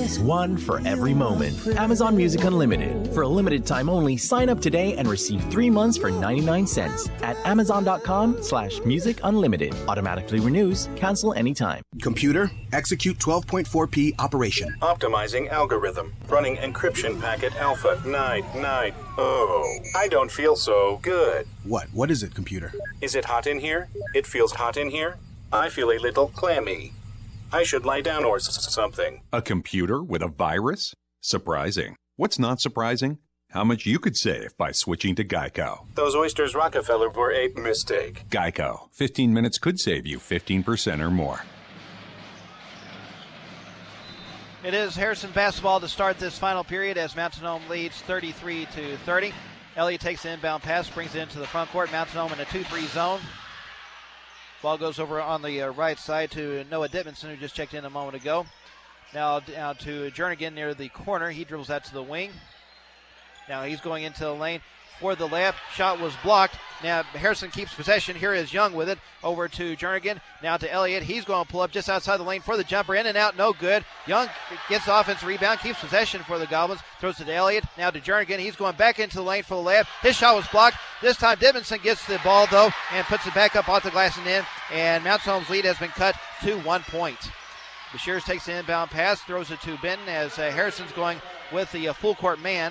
There's one for every moment. Amazon Music Unlimited. For a limited time only, sign up today and receive 3 months for 99 cents at amazon.com/music unlimited. Automatically renews. Cancel anytime. Computer, execute 12.4p operation. Optimizing algorithm. Running encryption packet alpha 990. Oh, I don't feel so good. What is it, computer? Is it hot in here? It feels hot in here. I feel a little clammy. I should lie down or something. A computer with a virus? Surprising. What's not surprising? How much you could save by switching to Geico. Those oysters Rockefeller were a mistake. Geico. 15 minutes could save you 15% or more. It is Harrison basketball to start this final period as Mountain Home leads 33-30. Elliott takes the inbound pass, brings it into the front court. Mountain Home in a 2-3 zone. Ball goes over on the right side to Noah Dittmanson, who just checked in a moment ago. Now down to Jernigan near the corner. He dribbles out to the wing. Now he's going into the lane for the layup. Shot was blocked. Now Harrison keeps possession. Here is Young with it. Over to Jernigan. Now to Elliott. He's going to pull up just outside the lane for the jumper. In and out. No good. Young gets the offensive rebound. Keeps possession for the Goblins. Throws it to Elliott. Now to Jernigan. He's going back into the lane for the layup. His shot was blocked. This time Dittmanson gets the ball though and puts it back up off the glass and in. And Mount Home's lead has been cut to 1 point. Bashirs takes the inbound pass. Throws it to Benton as Harrison's going with the full court man.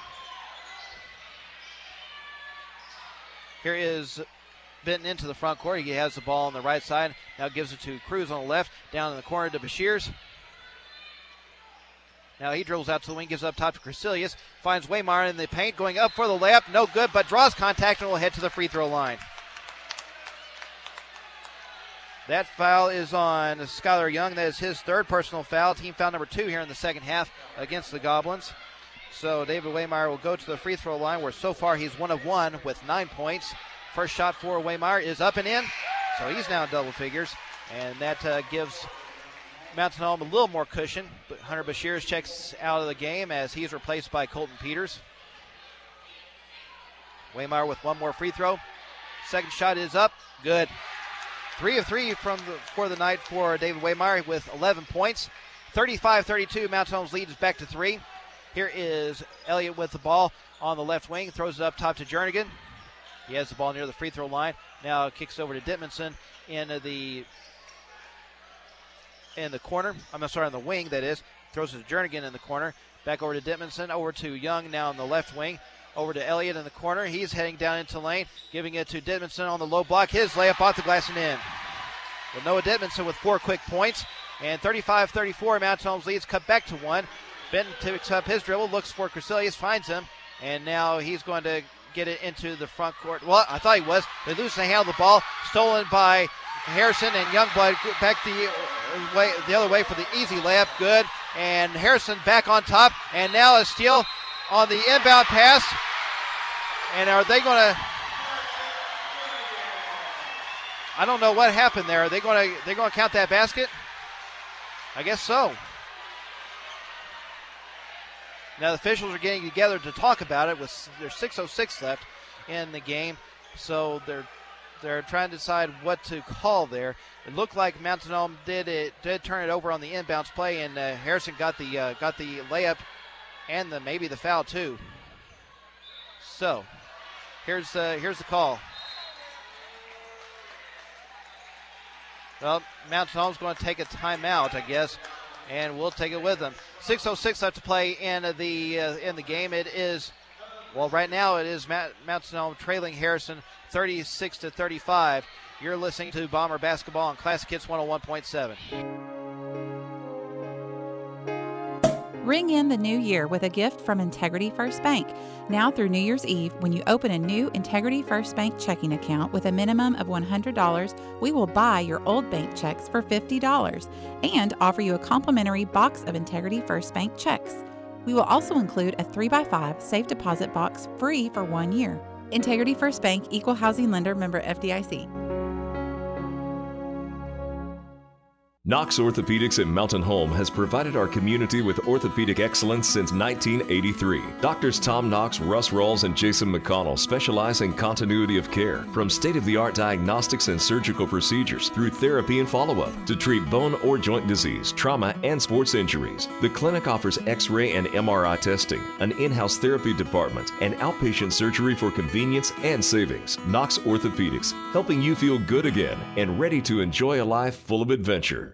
Here is Benton into the front court. He has the ball on the right side. Now gives it to Cruz on the left. Down in the corner to Bashirs. Now he dribbles out to the wing, gives up top to Crecilius. Finds Waymire in the paint, going up for the layup. No good, but draws contact and will head to the free throw line. That foul is on Skylar Young. That is his third personal foul. Team foul number 2 here in the second half against the Goblins. So David Waymire will go to the free throw line where so far he's 1 of 1 with 9 points. First shot for Waymire is up and in. So he's now in double figures. And that gives Mountain Home a little more cushion. But Hunter Bashirs checks out of the game as he's replaced by Colton Peters. Waymire with one more free throw. Second shot is up. Good. 3 of 3 for the night for David Waymire with 11 points. 35-32. Mountain Home's lead is back to 3. Here is Elliott with the ball on the left wing. Throws it up top to Jernigan. He has the ball near the free throw line. Now kicks over to Dittmanson in the corner. On the wing, that is. Throws it to Jernigan in the corner. Back over to Dittmanson. Over to Young now on the left wing. Over to Elliott in the corner. He's heading down into lane. Giving it to Dittmanson on the low block. His layup off the glass and in. Well, Noah Dittmanson with 4 quick points. And 35-34. Mountain Home's leads cut back to 1. Benton picks up his dribble, looks for Crecilius, finds him, and now he's going to get it into the front court. Well, I thought he was. They lose the handle of the ball, stolen by Harrison, and Youngblood back the other way for the easy layup. Good, and Harrison back on top, and now a steal on the inbound pass. And are they going to? I don't know what happened there. Are they going to count that basket? I guess so. Now the officials are getting together to talk about it. There's 6:06 left in the game, so they're trying to decide what to call there. It looked like Mountain Home did turn it over on the inbounds play, and Harrison got the layup and maybe the foul too. So here's the call. Well, Mountain Home's going to take a timeout, I guess, and we'll take it with them. 6:06 left to play in the game. It is, well, right now it is Mountain Home trailing Harrison 36-35. You're listening to Bomber Basketball on Classic Hits 101.7. Ring in the new year with a gift from Integrity First Bank. Now through New Year's Eve, when you open a new Integrity First Bank checking account with a minimum of $100, we will buy your old bank checks for $50 and offer you a complimentary box of Integrity First Bank checks. We will also include a 3x5 safe deposit box free for 1 year. Integrity First Bank, Equal Housing Lender, member FDIC. Knox Orthopedics in Mountain Home has provided our community with orthopedic excellence since 1983. Doctors Tom Knox, Russ Rawls, and Jason McConnell specialize in continuity of care, from state-of-the-art diagnostics and surgical procedures through therapy and follow-up to treat bone or joint disease, trauma, and sports injuries. The clinic offers X-ray and MRI testing, an in-house therapy department, and outpatient surgery for convenience and savings. Knox Orthopedics, helping you feel good again and ready to enjoy a life full of adventure.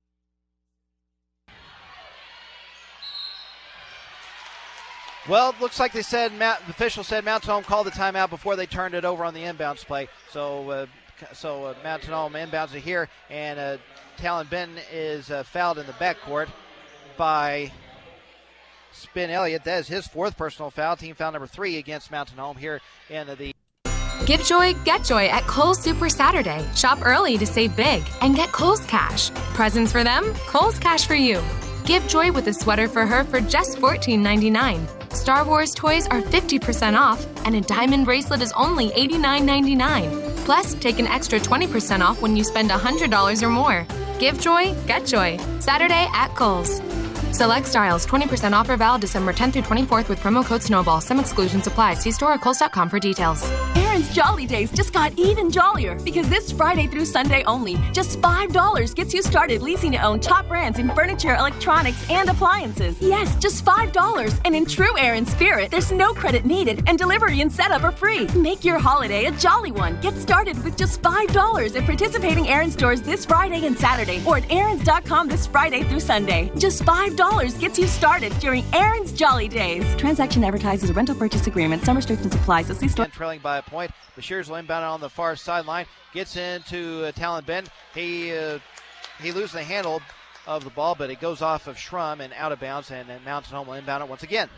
Well, it looks like they said, the official said Mountain Home called the timeout before they turned it over on the inbounds play. So Mountain Home inbounds it here, and Talon Benton is fouled in the backcourt by Spin Elliott. That is his fourth personal foul, team foul number 3 against Mountain Home here in the... Give joy, get joy at Kohl's Super Saturday. Shop early to save big and get Kohl's Cash. Presents for them, Kohl's Cash for you. Give joy with a sweater for her for just $14.99. Star Wars toys are 50% off, and a diamond bracelet is only $89.99. Plus, take an extra 20% off when you spend $100 or more. Give joy, get joy. Saturday at Kohl's. Select styles, 20% offer valid December 10th through 24th with promo code SNOWBALL. Some exclusions apply. See store or Kohl's.com for details. Aaron's Jolly Days just got even jollier because this Friday through Sunday only, just $5 gets you started leasing to own top brands in furniture, electronics, and appliances. Yes, just $5. And in true Aaron spirit, there's no credit needed and delivery and setup are free. Make your holiday a jolly one. Get started with just $5 at participating Aaron stores this Friday and Saturday or at Aarons.com this Friday through Sunday. Just $5 gets you started during Aaron's Jolly Days. Transaction advertises a rental purchase agreement. Some restrictions apply. So see store. Trailing by a point. Bashirs will inbound on the far sideline. Gets into Talon Benton. He loses the handle of the ball, but it goes off of Schrum and out of bounds, and Mountain Home will inbound it once again.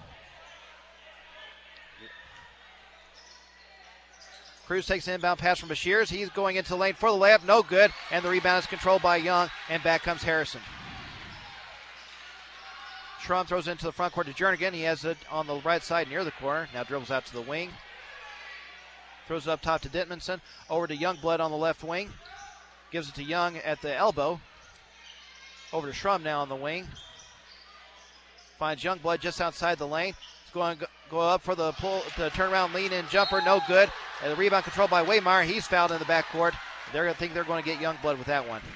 Cruz takes an inbound pass from Bashirs. He's going into the lane for the layup. No good. And the rebound is controlled by Young, and back comes Harrison. Schrum throws into the front court to Jernigan. He has it on the right side near the corner. Now dribbles out to the wing. Throws it up top to Dittmanson. Over to Youngblood on the left wing. Gives it to Young at the elbow. Over to Schrum now on the wing. Finds Youngblood just outside the lane. He's going to go up for the pull, the turnaround lean-in jumper. No good. And the rebound controlled by Waymire. He's fouled in the backcourt. They're going to think they're going to get Youngblood with that one.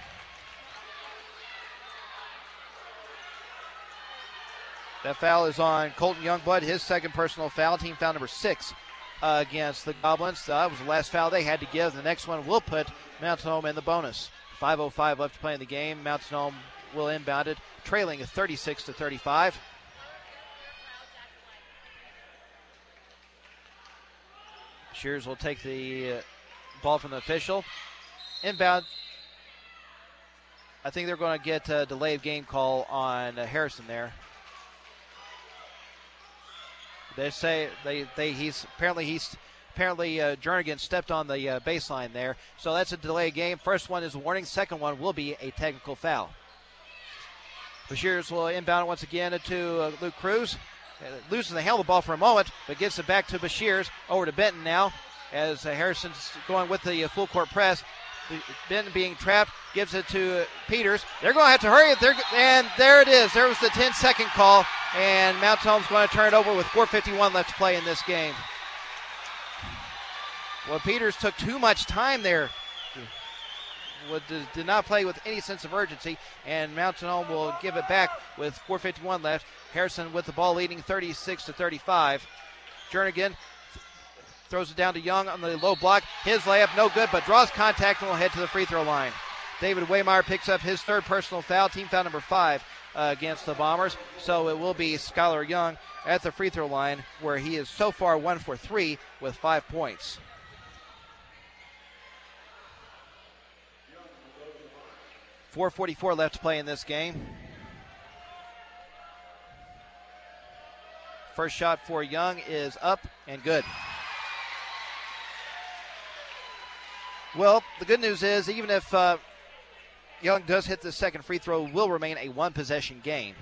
That foul is on Colton Youngblood, his second personal foul, team foul number 6 against the Goblins. That was the last foul they had to give. The next one will put Mountain Home in the bonus. 5:05 left to play in the game. Mountain Home will inbound it, trailing 36-35. Shears will take the ball from the official. Inbound. I think they're going to get a delayed game call on Harrison there. They say he's apparently Jernigan stepped on the baseline there, so that's a delay game. First one is a warning. Second one will be a technical foul. Bashirs will inbound it once again to Luke Cruz. Loses the handle of the ball for a moment, but gives it back to Bashirs. Over to Benton now, as Harrison's going with the full court press. Benton being trapped, gives it to Peters. They're going to have to hurry it. And there it is. There was the 10-second call, and Mountain Home's going to turn it over with 4:51 left to play in this game. Well, Peters took too much time there. Did not play with any sense of urgency, and Mountain Home will give it back with 4:51 left. Harrison with the ball leading 36-35. Jernigan throws it down to Young on the low block. His layup no good, but draws contact and will head to the free throw line. David Waymire picks up his third personal foul, team foul number 5 against the Bombers. So it will be Skylar Young at the free throw line, where he is so far 1 for 3 with 5 points. .444 left to play in this game. First shot for Young is up and good. Well, the good news is, even if Young does hit the second free throw, it will remain a one-possession game.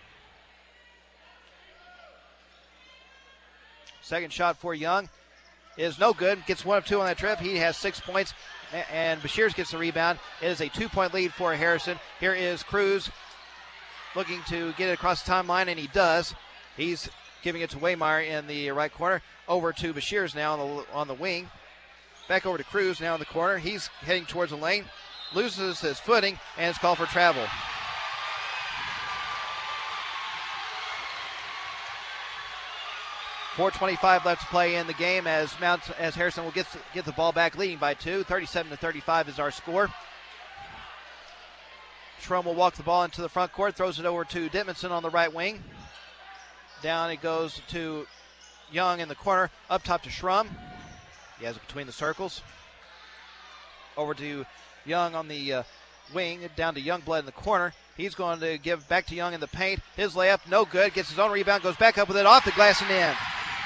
Second shot for Young is no good. Gets 1 of 2 on that trip. He has 6 points, and Bashirs gets the rebound. It is a 2-point lead for Harrison. Here is Cruz looking to get it across the timeline, and he does. He's giving it to Waymeyer in the right corner. Over to Bashirs now on the wing. Back over to Cruz now in the corner. He's heading towards the lane. Loses his footing, and it's called for travel. .425 left to play in the game as Harrison will get the ball back, leading by 2. 37-35 is our score. Schrum will walk the ball into the front court, throws it over to Dittmanson on the right wing. Down it goes to Young in the corner, up top to Schrum. He has it between the circles. Over to Young on the wing, down to Youngblood in the corner. He's going to give back to Young in the paint. His layup, no good. Gets his own rebound, goes back up with it off the glass and in.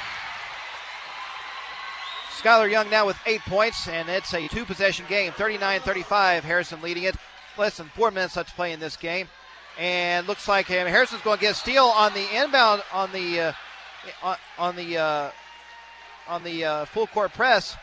Skylar Young now with 8 points, and it's a 2-possession game. 39-35, Harrison leading it. Less than 4 minutes left to play in this game. And looks like Harrison's going to get a steal on the inbound on the full court press.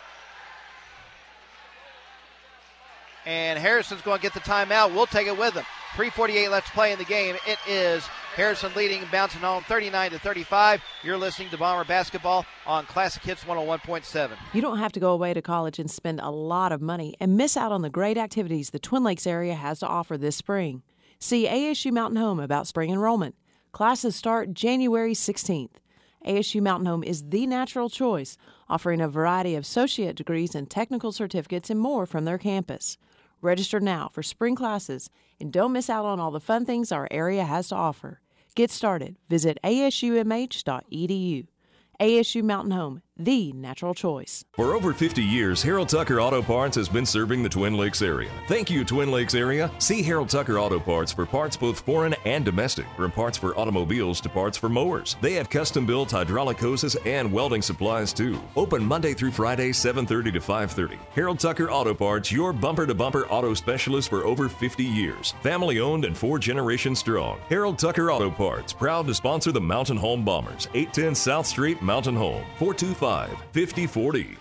And Harrison's going to get the timeout. We'll take it with him. 3:48 left to play in the game. It is Harrison leading and bouncing home 39-35. You're listening to Bomber Basketball on Classic Hits 101.7. You don't have to go away to college and spend a lot of money and miss out on the great activities the Twin Lakes area has to offer this spring. See ASU Mountain Home about spring enrollment. Classes start January 16th. ASU Mountain Home is the natural choice, offering a variety of associate degrees and technical certificates and more from their campus. Register now for spring classes and don't miss out on all the fun things our area has to offer. Get started. Visit asumh.edu. ASU Mountain Home, the natural choice. For over 50 years, Harold Tucker Auto Parts has been serving the Twin Lakes area. Thank you, Twin Lakes area. See Harold Tucker Auto Parts for parts both foreign and domestic, from parts for automobiles to parts for mowers. They have custom-built hydraulic hoses and welding supplies, too. Open Monday through Friday, 7:30 to 5:30. Harold Tucker Auto Parts, your bumper-to-bumper auto specialist for over 50 years. Family-owned and 4 generations strong. Harold Tucker Auto Parts, proud to sponsor the Mountain Home Bombers. 810 South Street, Mountain Home, 425-5040.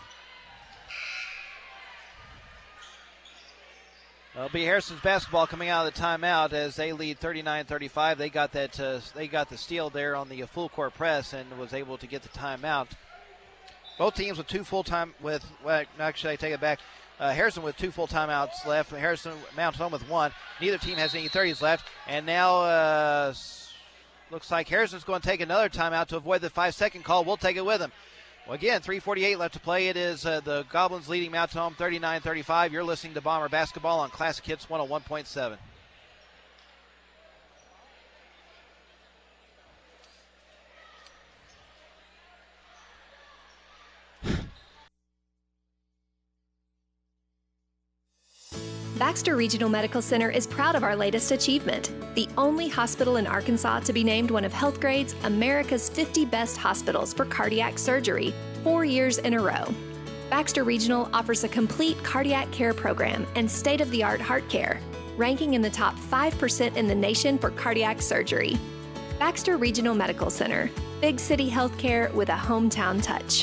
It'll be Harrison's basketball coming out of the timeout as they lead 39-35. They got the steal there on the full court press and was able to get the timeout. Both teams with 2 full time actually I take it back. Harrison with 2 full timeouts left. Harrison Mountain Home with 1. Neither team has any 30s left, and now looks like Harrison's going to take another timeout to avoid the 5-second call. We'll take it with him. Well, again, 3:48 left to play. It is the Goblins leading Mountain Home 39-35. You're listening to Bomber Basketball on Classic Hits 101.7. Baxter Regional Medical Center is proud of our latest achievement, the only hospital in Arkansas to be named one of HealthGrade's America's 50 Best Hospitals for Cardiac Surgery 4 years in a row. Baxter Regional offers a complete cardiac care program and state-of-the-art heart care, ranking in the top 5% in the nation for cardiac surgery. Baxter Regional Medical Center, big city healthcare with a hometown touch.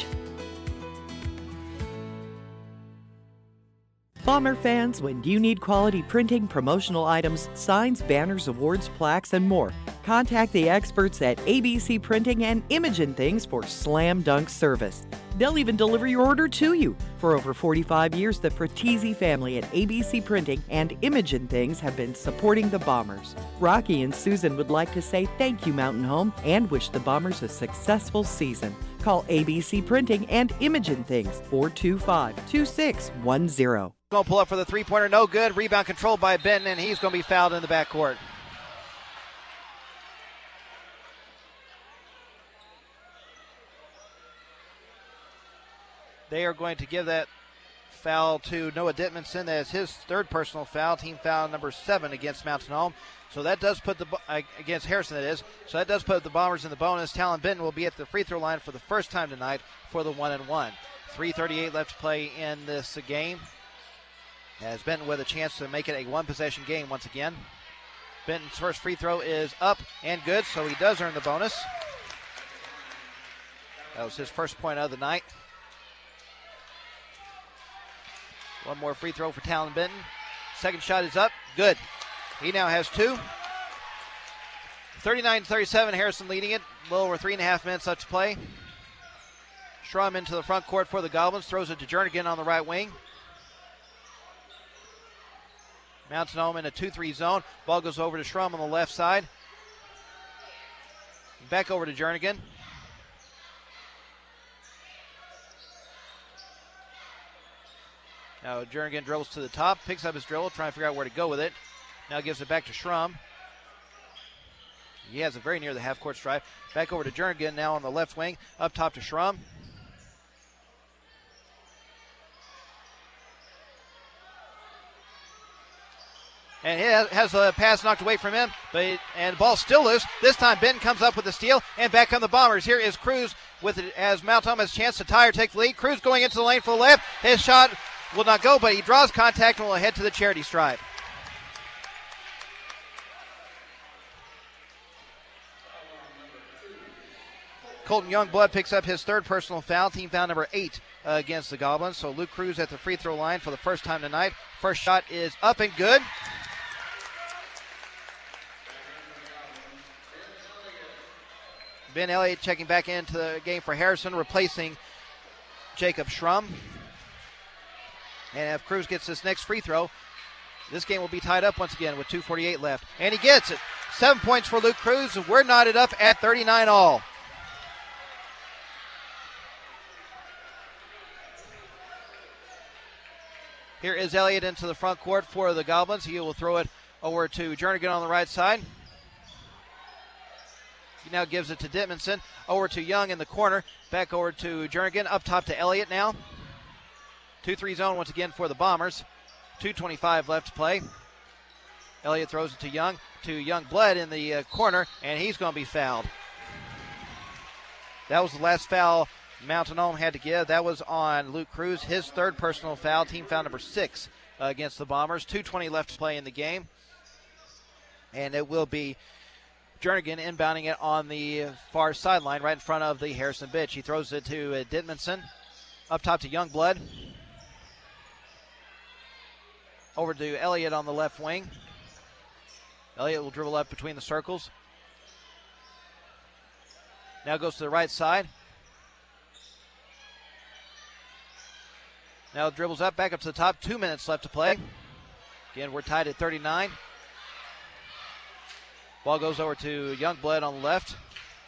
Bomber fans, when you need quality printing, promotional items, signs, banners, awards, plaques, and more, contact the experts at ABC Printing and Imogen Things for slam dunk service. They'll even deliver your order to you. For over 45 years, the Fratesi family at ABC Printing and Imogen Things have been supporting the Bombers. Rocky and Susan would like to say thank you, Mountain Home, and wish the Bombers a successful season. Call ABC Printing and Imogen Things, 425-2610. Going to pull up for the three-pointer, no good. Rebound controlled by Benton, and he's going to be fouled in the backcourt. They are going to give that foul to Noah Dittmanson. That is his 3rd personal foul, team foul number 7 against Mountain Home. So that does put against Harrison, that is. So that does put the Bombers in the bonus. Talon Benton will be at the free throw line for the first time tonight for the 1-and-1. 3:38 left to play in this game. As Benton with a chance to make it a 1-possession game once again. Benton's first free throw is up and good, so he does earn the bonus. That was his first point of the night. One more free throw for Talon Benton. Second shot is up. Good. He now has 2. 39-37, Harrison leading it. A little over 3.5 minutes left to play. Schrum into the front court for the Goblins. Throws it to Jernigan on the right wing. Mountain Home in a 2-3 zone. Ball goes over to Schrum on the left side. Back over to Jernigan. Now Jernigan dribbles to the top, picks up his dribble, trying to figure out where to go with it. Now gives it back to Schrum. He has it very near the half-court stripe. Back over to Jernigan now on the left wing. Up top to Schrum. And he has the pass knocked away from him, and the ball's still loose. This time Benton comes up with the steal, and back come the Bombers. Here is Cruz with it as Mount Home has a chance to tie or take the lead. Cruz going into the lane for the layup. His shot will not go, but he draws contact and will head to the charity stripe. Colton Youngblood picks up his third personal foul, team foul number 8 against the Goblins. So Luke Cruz at the free throw line for the first time tonight. First shot is up and good. Ben Elliott checking back into the game for Harrison, replacing Jacob Schrum. And if Cruz gets this next free throw, this game will be tied up once again with 2:48 left. And he gets it. 7 points for Luke Cruz. We're knotted up at 39 all. Here is Elliott into the front court for the Goblins. He will throw it over to Jernigan on the right side. He now gives it to Dittmanson. Over to Young in the corner. Back over to Jernigan. Up top to Elliott now. 2-3 zone once again for the Bombers. 2:25 left to play. Elliott throws it to Youngblood in the corner, and he's going to be fouled. That was the last foul Mountain Home had to give. That was on Luke Cruz, his third personal foul, team foul number 6 against the Bombers. 2:20 left to play in the game. And it will be Jernigan inbounding it on the far sideline right in front of the Harrison bench. He throws it to Dittmanson. Up top to Youngblood. Over to Elliott on the left wing. Elliott will dribble up between the circles. Now goes to the right side. Now dribbles up, back up to the top. 2 minutes left to play. Again, we're tied at 39. Ball goes over to Youngblood on the left.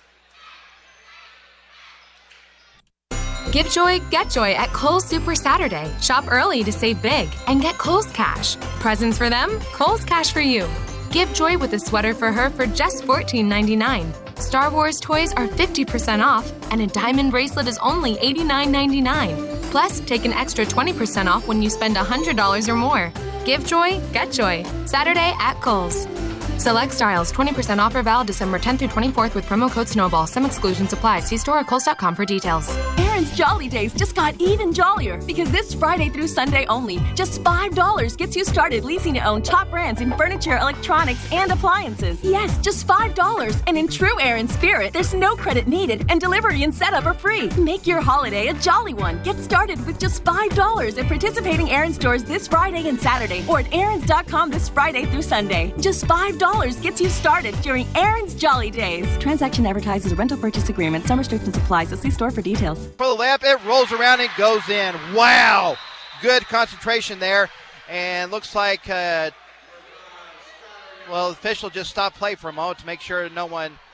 Give joy, get joy at Kohl's Super Saturday. Shop early to save big and get Kohl's Cash. Presents for them, Kohl's Cash for you. Give joy with a sweater for her for just $14.99. Star Wars toys are 50% off, and a diamond bracelet is only $89.99. Plus, take an extra 20% off when you spend $100 or more. Give joy, get joy. Saturday at Kohl's. Select styles, 20% offer valid December 10th through 24th with promo code SNOWBALL. Some exclusions apply. See store at Kohl's.com for details. Aaron's Jolly Days just got even jollier because this Friday through Sunday only, just $5 gets you started leasing to own top brands in furniture, electronics, and appliances. Yes, just $5. And in true Aaron spirit, there's no credit needed and delivery and setup are free. Make your holiday a jolly one. Get started with just $5 at participating Aaron stores this Friday and Saturday or at Aarons.com this Friday through Sunday. Just $5 gets you started during Aaron's Jolly Days. Transaction advertised as a rental purchase agreement. Some restrictions apply, so see store for details. For the layup, it rolls around and goes in. Wow! Good concentration there. And looks like, the official just stopped play for a moment to make sure there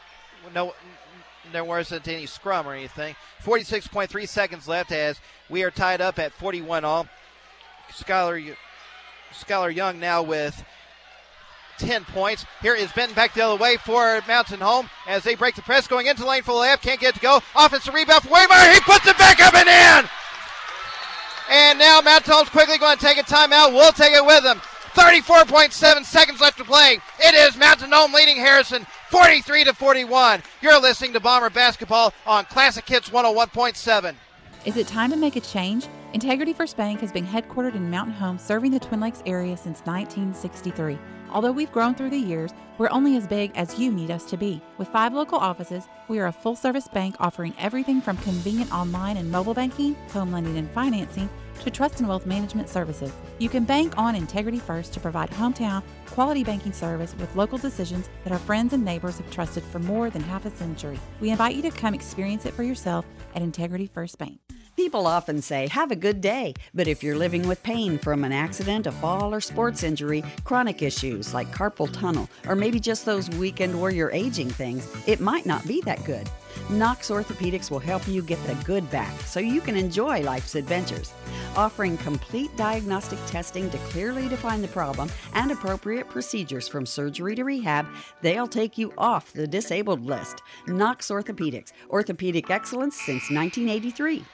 wasn't any scrum or anything. 46.3 seconds left as we are tied up at 41 all. Skylar Young now with 10 points. Here is Benton back the other way for Mountain Home as they break the press, going into the lane for the layup. Can't get it to go. Offensive rebound for Waymeyer. He puts it back up and in. And now Mountain Home's quickly going to take a timeout. We'll take it with them. 34.7 seconds left to play. It is Mountain Home leading Harrison 43-41. You're listening to Bomber Basketball on Classic Hits 101.7. Is it time to make a change? Integrity First Bank has been headquartered in Mountain Home, serving the Twin Lakes area since 1963. Although we've grown through the years, we're only as big as you need us to be. With 5 local offices, we are a full-service bank offering everything from convenient online and mobile banking, home lending and financing, to Trust and Wealth Management Services. You can bank on Integrity First to provide hometown, quality banking service with local decisions that our friends and neighbors have trusted for more than half a century. We invite you to come experience it for yourself at Integrity First Bank. People often say, have a good day, but if you're living with pain from an accident, a fall, or sports injury, chronic issues like carpal tunnel, or maybe just those weekend warrior aging things, it might not be that good. Knox Orthopedics will help you get the good back so you can enjoy life's adventures. Offering complete diagnostic testing to clearly define the problem and appropriate procedures from surgery to rehab, they'll take you off the disabled list. Knox Orthopedics, orthopedic excellence since 1983.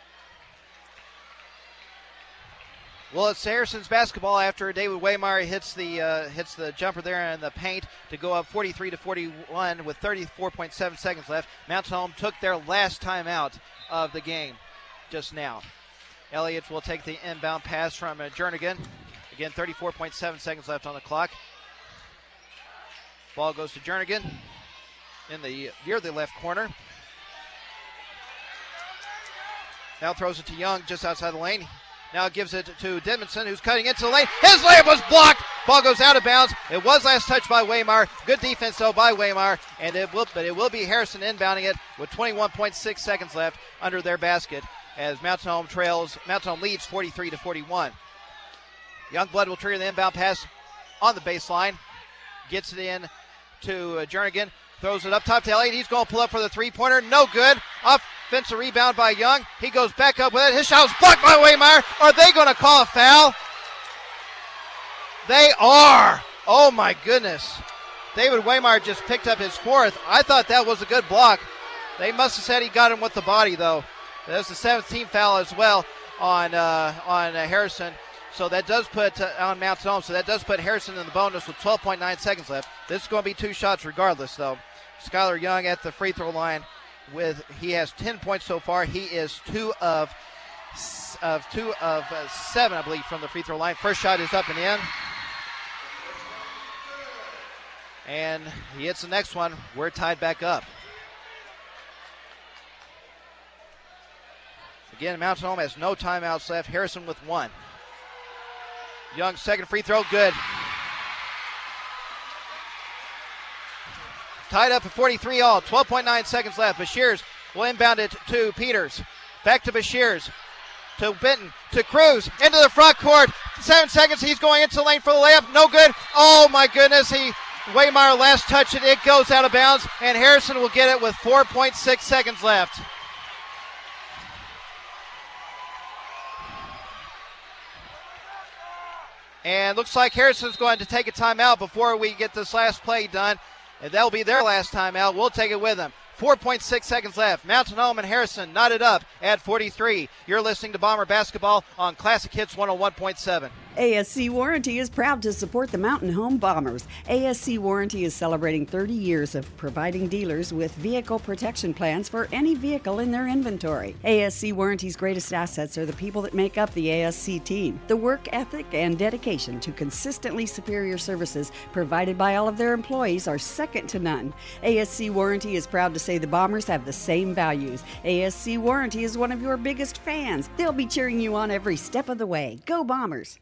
Well, it's Harrison's basketball after David Waymire hits the jumper there in the paint to go up 43-41 with 34.7 seconds left. Mountain Home took their last timeout of the game just now. Elliott will take the inbound pass from Jernigan. Again, 34.7 seconds left on the clock. Ball goes to Jernigan near the left corner. Now throws it to Young just outside the lane. Now gives it to Edmondson, who's cutting into the lane. His layup was blocked. Ball goes out of bounds. It was last touched by Waymire. Good defense, though, by Waymire. But it will be Harrison inbounding it with 21.6 seconds left under their basket as Mountain Home leads 43-41. Youngblood will trigger the inbound pass on the baseline. Gets it in to Jernigan. Throws it up top to Elliott. He's going to pull up for the three-pointer. No good. Offensive rebound by Young. He goes back up with it. His shot was blocked by Waymire. Are they going to call a foul? They are. Oh, my goodness. David Waymire just picked up his fourth. I thought that was a good block. They must have said he got him with the body, though. That's the 17th foul as well on Harrison. So that does put on Mountain Home. So that does put Harrison in the bonus with 12.9 seconds left. This is going to be two shots regardless, though. Skylar Young at the free throw line he has 10 points so far. He is 2 of 7, I believe, from the free throw line. First shot is up and in. And he hits the next one. We're tied back up. Again, Mountain Home has no timeouts left. Harrison with 1. Young's second free throw, good. Tied up at 43 all, 12.9 seconds left. Bashirs will inbound it to Peters. Back to Bashirs, to Benton, to Cruz, into the front court. 7 seconds, he's going into the lane for the layup, no good. Oh my goodness, Waymire last touch it goes out of bounds, and Harrison will get it with 4.6 seconds left. And looks like Harrison's going to take a timeout before we get this last play done. And that'll be their last timeout. We'll take it with them. 4.6 seconds left. Mountain Home and Harrison knotted up at 43. You're listening to Bomber Basketball on Classic Hits 101.7. ASC Warranty is proud to support the Mountain Home Bombers. ASC Warranty is celebrating 30 years of providing dealers with vehicle protection plans for any vehicle in their inventory. ASC Warranty's greatest assets are the people that make up the ASC team. The work ethic and dedication to consistently superior services provided by all of their employees are second to none. ASC Warranty is proud to say the Bombers have the same values. ASC Warranty is one of your biggest fans. They'll be cheering you on every step of the way. Go Bombers!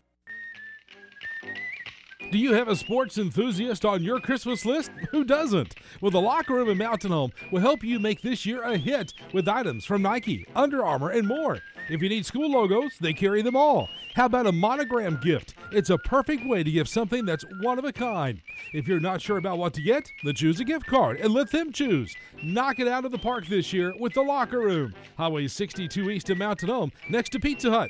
Do you have a sports enthusiast on your Christmas list? Who doesn't? Well, the Locker Room in Mountain Home will help you make this year a hit with items from Nike, Under Armour, and more. If you need school logos, they carry them all. How about a monogram gift? It's a perfect way to give something that's one of a kind. If you're not sure about what to get, then choose a gift card and let them choose. Knock it out of the park this year with the Locker Room. Highway 62 East in Mountain Home, next to Pizza Hut.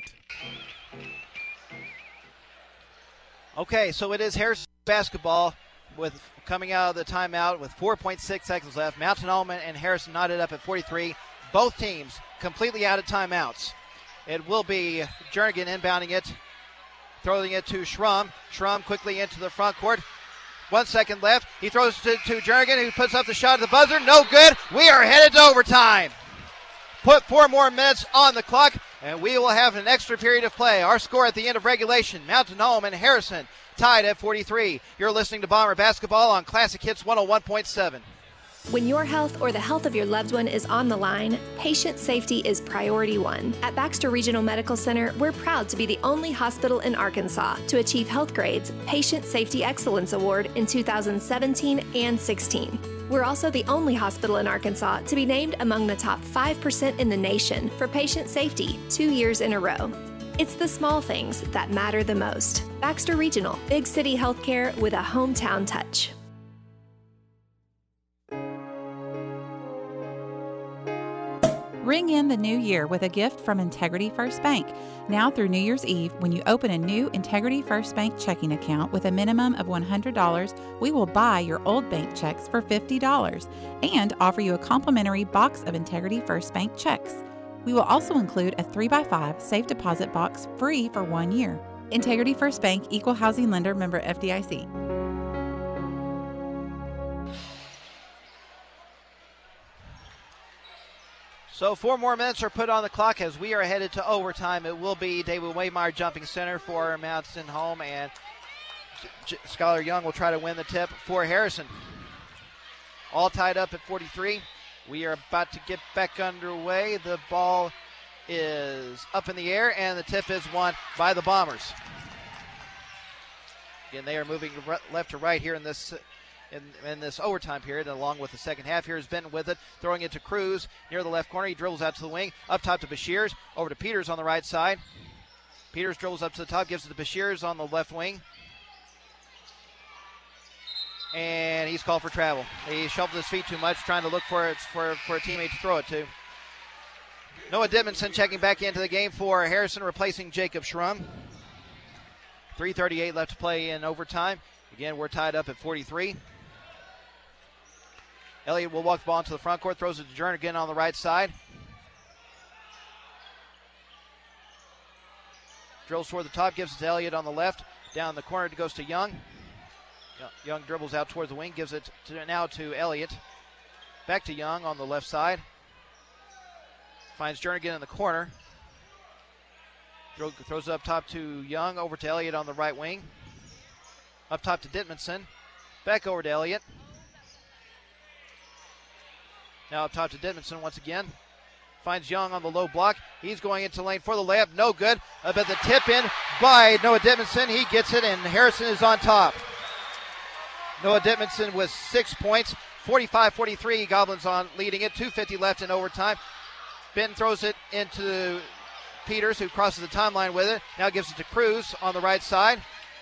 Okay, so it is Harrison basketball with coming out of the timeout with 4.6 seconds left. Mountain Home and Harrison knotted up at 43. Both teams completely out of timeouts. It will be Jernigan inbounding it, throwing it to Schrum. Schrum quickly into the front court. 1 second left. He throws to Jernigan, who puts up the shot at the buzzer. No good. We are headed to overtime. Put 4 more minutes on the clock, and we will have an extra period of play. Our score at the end of regulation, Mountain Home and Harrison tied at 43. You're listening to Bomber Basketball on Classic Hits 101.7. When your health or the health of your loved one is on the line, patient safety is priority one. At Baxter Regional Medical Center, we're proud to be the only hospital in Arkansas to achieve Healthgrade's Patient Safety Excellence Award in 2017 and 16. We're also the only hospital in Arkansas to be named among the top 5% in the nation for patient safety 2 years in a row. It's the small things that matter the most. Baxter Regional, big city healthcare with a hometown touch. Ring in the new year with a gift from Integrity First Bank. Now through New Year's Eve, when you open a new Integrity First Bank checking account with a minimum of $100, we will buy your old bank checks for $50 and offer you a complimentary box of Integrity First Bank checks. We will also include a 3x5 safe deposit box free for 1 year. Integrity First Bank, Equal Housing Lender, member FDIC. So 4 more minutes are put on the clock as we are headed to overtime. It will be David Waymeyer jumping center for Mountain Home, and Skylar Young will try to win the tip for Harrison. All tied up at 43. We are about to get back underway. The ball is up in the air, and the tip is won by the Bombers. Again, they are moving left to right here in this overtime period, and along with the second half. Here's Benton with it, throwing it to Cruz near the left corner. He dribbles out to the wing, up top to Bashirs, over to Peters on the right side. Peters dribbles up to the top, gives it to Bashirs on the left wing. And he's called for travel. He shuffled his feet too much, trying to look for a teammate to throw it to. Noah Dittmanson checking back into the game for Harrison, replacing Jacob Schrum. 3:38 left to play in overtime. Again, we're tied up at 43. Elliott will walk the ball into the front court, throws it to Jernigan on the right side. Drills toward the top, gives it to Elliott on the left. Down the corner, it goes to Young. Young dribbles out towards the wing, gives it now to Elliott. Back to Young on the left side. Finds Jernigan in the corner. Throws it up top to Young, over to Elliott on the right wing. Up top to Dittmanson. Back over to Elliott. Now up top to Dittmanson once again. Finds Young on the low block. He's going into lane for the layup. No good. But the tip in by Noah Dittmanson. He gets it, and Harrison is on top. Noah Dittmanson with 6 points. 45-43. Goblins on leading it. 2:50 left in overtime. Ben throws it into Peters, who crosses the timeline with it. Now gives it to Cruz on the right side.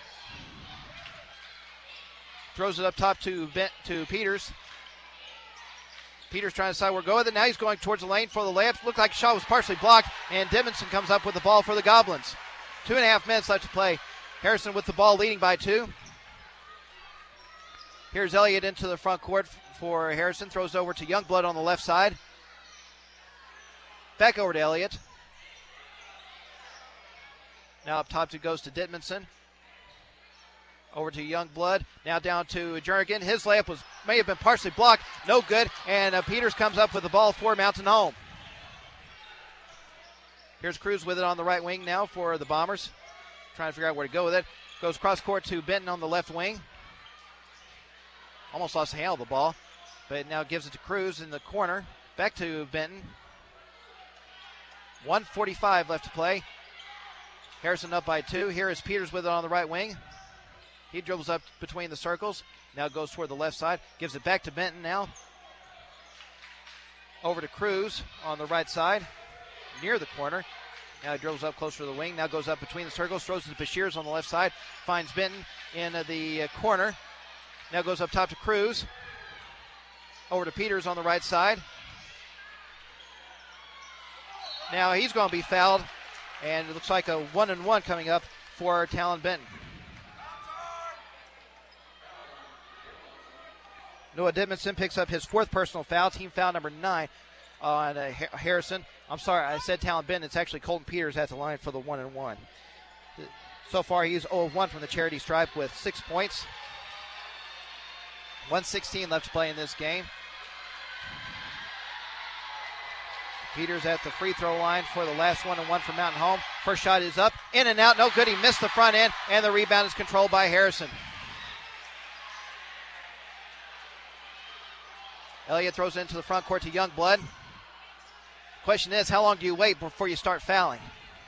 Throws it up top to Peters. Peters trying to decide where to go with it. Now he's going towards the lane for the layup. Looked like the shot was partially blocked, and Dittmanson comes up with the ball for the Goblins. 2.5 minutes left to play. Harrison with the ball, leading by 2. Here's Elliott into the front court for Harrison. Throws over to Youngblood on the left side. Back over to Elliott. Now up top it goes to Dittmanson. Over to Youngblood. Now down to Jernigan. His layup may have been partially blocked. No good. And Peters comes up with the ball for Mountain Home. Here's Cruz with it on the right wing now for the Bombers. Trying to figure out where to go with it. Goes cross court to Benton on the left wing. Almost lost the handle of the ball. But now gives it to Cruz in the corner. Back to Benton. 1:45 left to play. Harrison up by 2. Here is Peters with it on the right wing. He dribbles up between the circles. Now goes toward the left side. Gives it back to Benton now. Over to Cruz on the right side. Near the corner. Now he dribbles up closer to the wing. Now goes up between the circles. Throws it to Bashirs on the left side. Finds Benton in the corner. Now goes up top to Cruz. Over to Peters on the right side. Now he's going to be fouled. And it looks like a 1-and-1 coming up for Talon Benton. Noah Dittmanson picks up his 4th personal foul, team foul number 9 on Harrison. I'm sorry, I said Talon Benton. It's actually Colton Peters at the line for the 1-and-1. So far, he's 0-1 from the charity stripe with 6 points. 1:16 left to play in this game. Peters at the free throw line for the last 1-and-1 for Mountain Home. First shot is up, in and out, no good. He missed the front end, and the rebound is controlled by Harrison. Elliott throws it into the front court to Youngblood. Question is, how long do you wait before you start fouling?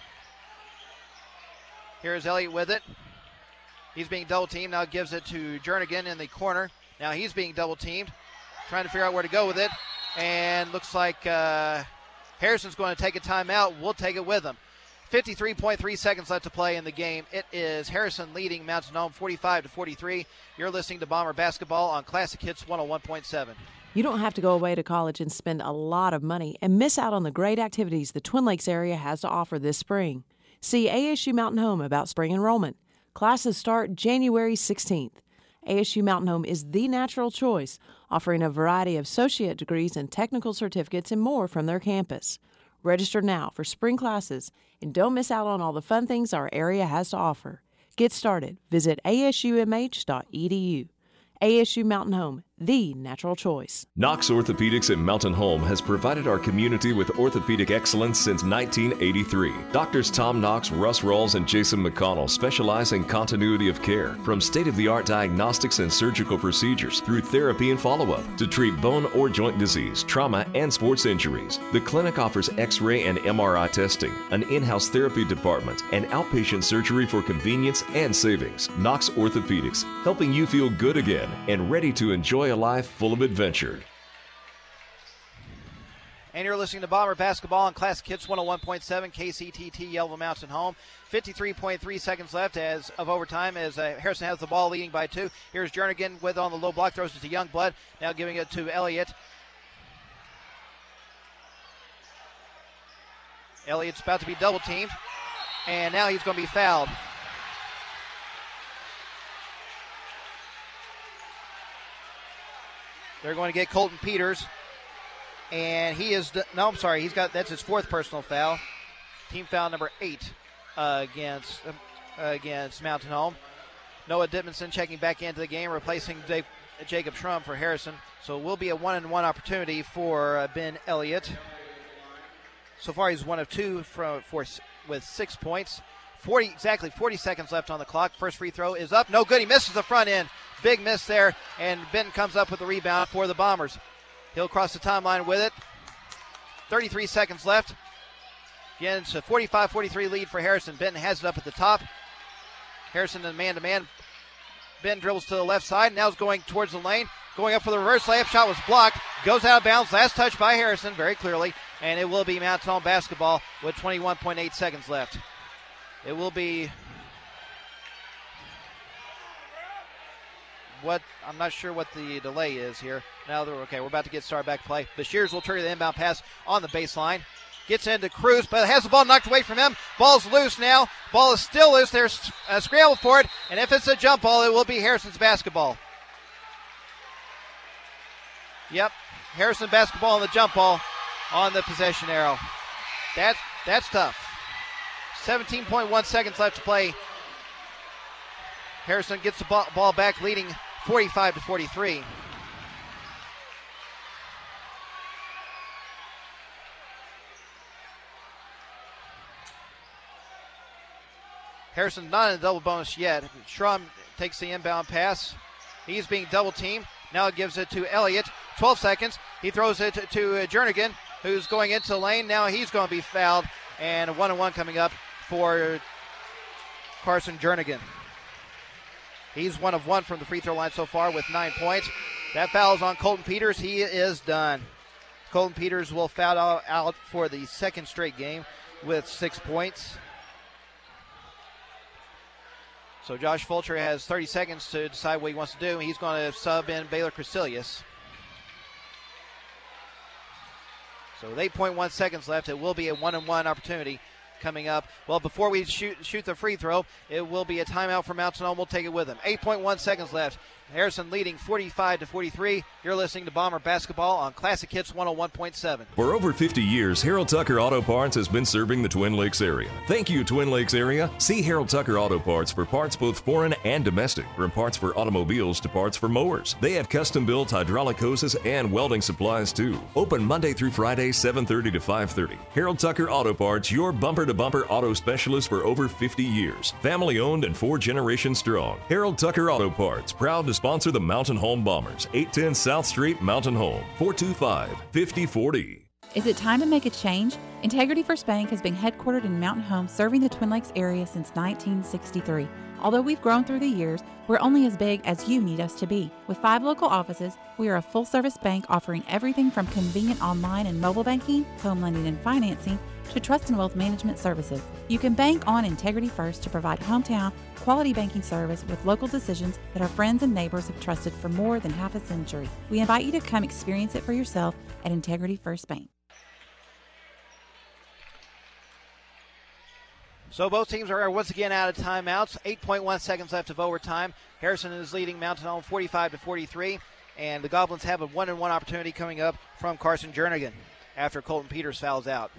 Here's Elliott with it. He's being double-teamed. Now gives it to Jernigan in the corner. Now he's being double-teamed. Trying to figure out where to go with it. And looks like Harrison's going to take a timeout. We'll take it with him. 53.3 seconds left to play in the game. It is Harrison leading Mountain Home 45-43. You're listening to Bomber Basketball on Classic Hits 101.7. You don't have to go away to college and spend a lot of money and miss out on the great activities the Twin Lakes area has to offer this spring. See ASU Mountain Home about spring enrollment. Classes start January 16th. ASU Mountain Home is the natural choice, offering a variety of associate degrees and technical certificates and more from their campus. Register now for spring classes and don't miss out on all the fun things our area has to offer. Get started. Visit asumh.edu. ASU Mountain Home, the natural choice. Knox Orthopedics in Mountain Home has provided our community with orthopedic excellence since 1983. Doctors Tom Knox, Russ Rawls, and Jason McConnell specialize in continuity of care, from state-of-the-art diagnostics and surgical procedures through therapy and follow-up to treat bone or joint disease, trauma, and sports injuries. The clinic offers X-ray and MRI testing, an in-house therapy department, and outpatient surgery for convenience and savings. Knox Orthopedics, helping you feel good again and ready to enjoy a life full of adventure. And you're listening to Bomber Basketball on Classic Hits 101.7 KCTT Yellowville Mountain Home. 53.3 seconds left as of overtime as Harrison has the ball leading by 2. Here's Jernigan with on the low block, throws it to Youngblood. Now giving it to Elliott. Elliott's about to be double teamed. And now he's going to be fouled. They're going to get Colton Peters, and that's his 4th personal foul. Team foul number 8 against Mountain Home. Noah Dittmanson checking back into the game, replacing Jacob Schrum for Harrison. So it will be a 1-and-1 opportunity for Ben Elliott. So far he's 1 of 2 with 6 points. 40 seconds left on the clock. First free throw is up. No good. He misses the front end. Big miss there, and Benton comes up with the rebound for the Bombers. He'll cross the timeline with it. 33 seconds left. Again, it's a 45-43 lead for Harrison. Benton has it up at the top. Harrison in man-to-man. Benton dribbles to the left side. Now is going towards the lane. Going up for the reverse layup. Shot was blocked. Goes out of bounds. Last touch by Harrison very clearly. And it will be Mountain Home basketball with 21.8 seconds left. It will be I'm not sure what the delay is here. Now we're about to get started back play. The Shears will trigger the inbound pass on the baseline. Gets into Cruz, but has the ball knocked away from him. Ball's loose now. Ball is still loose. There's a scramble for it, and if it's a jump ball, it will be Harrison's basketball. Yep, Harrison basketball on the jump ball on the possession arrow. That's tough. 17.1 seconds left to play. Harrison gets the ball back, leading 45-43. Harrison not in a double bonus yet. Schrum takes the inbound pass. He's being double teamed. Now gives it to Elliott. 12 seconds. He throws it to Jernigan, who's going into the lane. Now he's going to be fouled. And a 1-and-1 coming up for Carson Jernigan. He's 1 of 1 from the free throw line so far with 9 points. That foul is on Colton Peters. He is done. Colton Peters will foul out for the 2nd straight game with 6 points. So Josh Fulcher has 30 seconds to decide what he wants to do. He's going to sub in Baylor Crecilius. So with 8.1 seconds left, it will be a 1-and-1 opportunity coming up. Well, before we shoot the free throw, it will be a timeout for Mountain Home. We'll take it with them. 8.1 seconds left. Harrison leading 45-43. You're listening to Bomber Basketball on Classic Hits 101.7. For over 50 years, Harold Tucker Auto Parts has been serving the Twin Lakes area. Thank you, Twin Lakes area. See Harold Tucker Auto Parts for parts both foreign and domestic, from parts for automobiles to parts for mowers. They have custom-built hydraulic hoses and welding supplies, too. Open Monday through Friday, 7:30 to 5:30. Harold Tucker Auto Parts, your bumper-to-bumper auto specialist for over 50 years. Family-owned and 4 generations strong. Harold Tucker Auto Parts, proud to sponsor the Mountain Home Bombers. 810 South Street, Mountain Home, 425-5040. Is it time to make a change? Integrity First Bank has been headquartered in Mountain Home, serving the Twin Lakes area since 1963. Although we've grown through the years, we're only as big as you need us to be. With 5 local offices, we are a full-service bank offering everything from convenient online and mobile banking, home lending and financing, to trust and wealth management services. You can bank on Integrity First to provide hometown, quality banking service with local decisions that our friends and neighbors have trusted for more than half a century. We invite you to come experience it for yourself at Integrity First Bank. So both teams are once again out of timeouts. 8.1 seconds left of overtime. Harrison is leading Mountain Home 45-43, and the Goblins have a 1-and-1 opportunity coming up from Carson Jernigan after Colton Peters fouls out.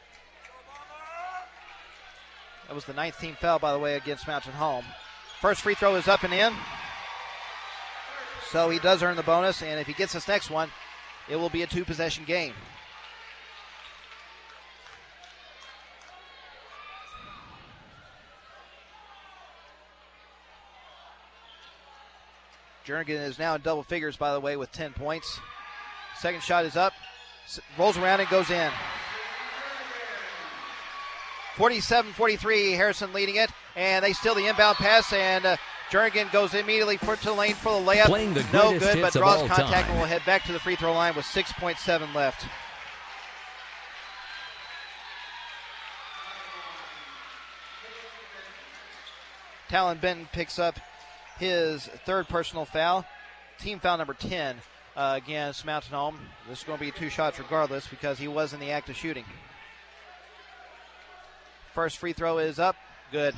That was the 9th team foul, by the way, against Mountain Home. First free throw is up and in, so he does earn the bonus, and if he gets this next one, it will be a 2-possession game. Jernigan is now in double figures, by the way, with 10 points. Second shot is up, rolls around and goes in. 47-43, Harrison leading it, and they steal the inbound pass, and Jernigan goes immediately to the lane for the layup. No good, but draws contact and will head back to the free throw line with 6.7 left. Talon Benton picks up his third personal foul, team foul number 10 against Mountain Home. This is going to be 2 shots regardless because he was in the act of shooting. First free throw is up, good.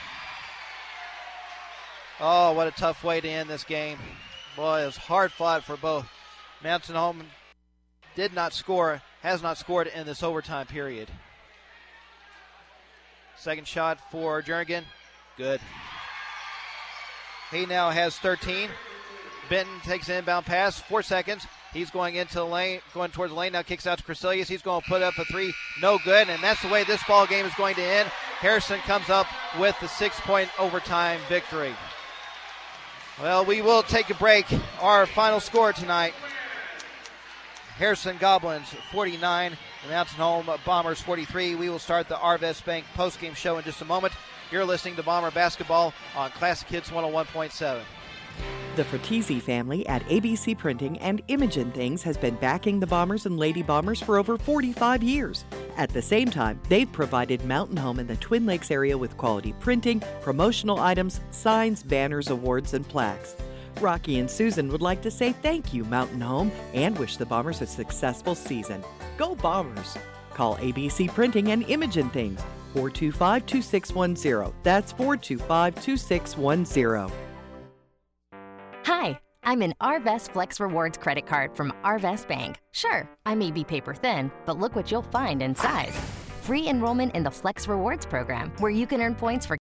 Oh, what a tough way to end this game. Boy, it was hard fought for both. Mountain Home did not score, has not scored in this overtime period. Second shot for Jernigan, good. He now has 13. Benton takes an inbound pass, 4 seconds. He's going into the lane, going towards the lane, now kicks out to Crecilius. He's going to put up a 3, no good, and that's the way this ball game is going to end. Harrison comes up with the 6-point overtime victory. Well, we will take a break. Our final score tonight, Harrison Goblins 49, the Mountain Home Bombers 43. We will start the Arvest Bank postgame show in just a moment. You're listening to Bomber Basketball on Classic Hits 101.7. The Fratesi family at ABC Printing and Imogen Things has been backing the Bombers and Lady Bombers for over 45 years. At the same time, they've provided Mountain Home in the Twin Lakes area with quality printing, promotional items, signs, banners, awards, and plaques. Rocky and Susan would like to say thank you, Mountain Home, and wish the Bombers a successful season. Go Bombers! Call ABC Printing and Imogen Things, 425-2610. That's 425-2610. Hi, I'm an Arvest Flex Rewards credit card from Arvest Bank. Sure, I may be paper thin, but look what you'll find inside. Free enrollment in the Flex Rewards program, where you can earn points for